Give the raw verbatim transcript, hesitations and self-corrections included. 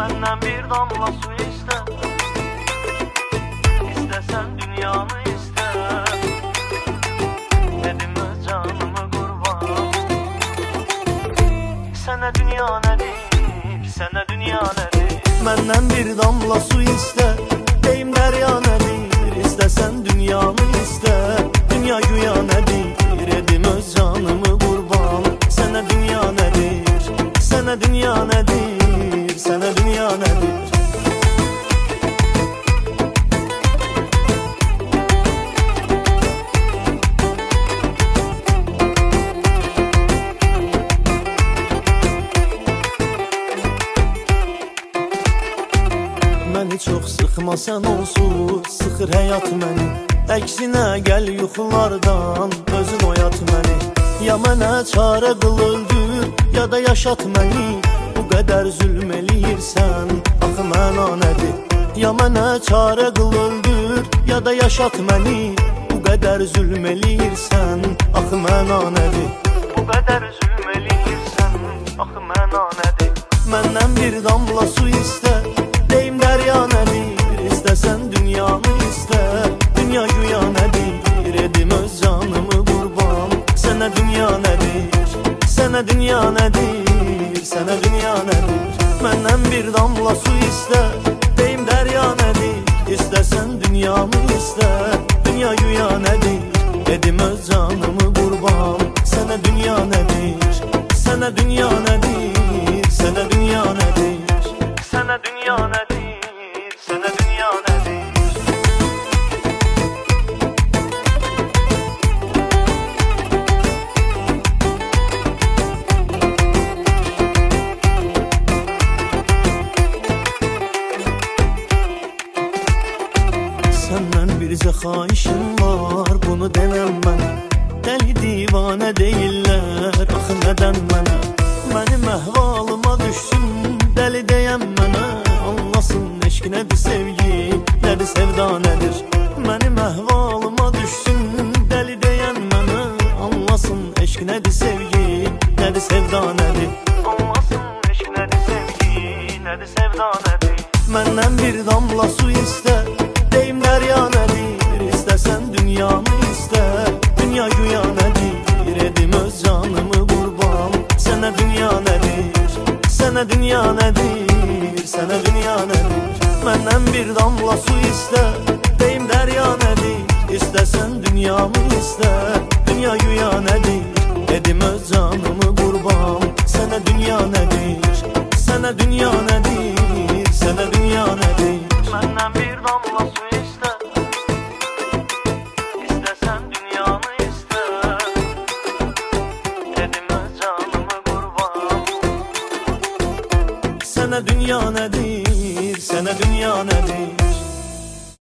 Məndən bir damla su istə, İstəsən dünyanı istə. Dedim öz canımı qurban, Sənə dünya nədir, sənə dünya nədir? Məndən bir damla su istə, deyim dərya nədir? İstəsən dünyanı istə, dünya güya nədir? Edim öz canımı qurban, Sənə dünya nədir, sənə dünya nədir, sənə dünya nədir? Məni çox sıxma sən onsuz, sıxır həyat məni. Əksinə gəl yuxulardan, özün oyat məni. Ya mənə çarə qıl öldür, ya da yaşat məni. Bu qədər zülm eləyirsən, axı məna nədir? Ya mənə çarə qıl öldür, ya da yaşat məni. Bu qədər zülm eləyirsən, axı məna nədir? Bu qədər zülm eləyirsən, axı məna nədir? Məndən bir damla su istə, deyim dərya nədir? İstəsən dünyanı istə, dünya güya nədir? Edim öz canımı qurban, Sənə dünya nədir, sənə dünya nədir, sənə dünya nədir? Məndən bir damla su istə, deyim dərya nədir? İstəsən dünyanı istə, dünya güya nədir? Edim öz canımı qurban, Sənə dünya nədir, sənə dünya nədir, sənə dünya nədir? Sənə dünya nədir, sənə dünya nədir? Səndən bircə xahişim var, bunu denəm mənə. Dəli divanə deyirlər, axı nədən mənə? Mənim əhvalıma düşsün, dəli deyəm mənə. Anlasın eşq nədir sevgi, nədir sevda nədir? Mənim əhvalıma düşsün, dəli deyən mənə. Anlasın eşq nədir sevgi, nədir sevda nədir? Anlasın eşq nədir sevgi, nədir sevda nədir? Məndən bir damla su istə, deyim dərya nədir? İstəsən dünyanı istə, dünya güya nədir? Edim öz canımı qurban, Sənə dünya nədir, sənə dünya nədir, sənə dünya nədir? Məndən bir damla su istə, deyim dərya nədir? İstəsən dünyanı istə, dünya güya nədir? Edim öz canımı qurban, Sənə dünya nədir, sənə dünya nədir, sənə dünya nədir? Məndən bir damla su istə, İstəsən dünyanı istə, Edim öz canımı qurban, Sənə dünya nədir, sənə dünya nədir?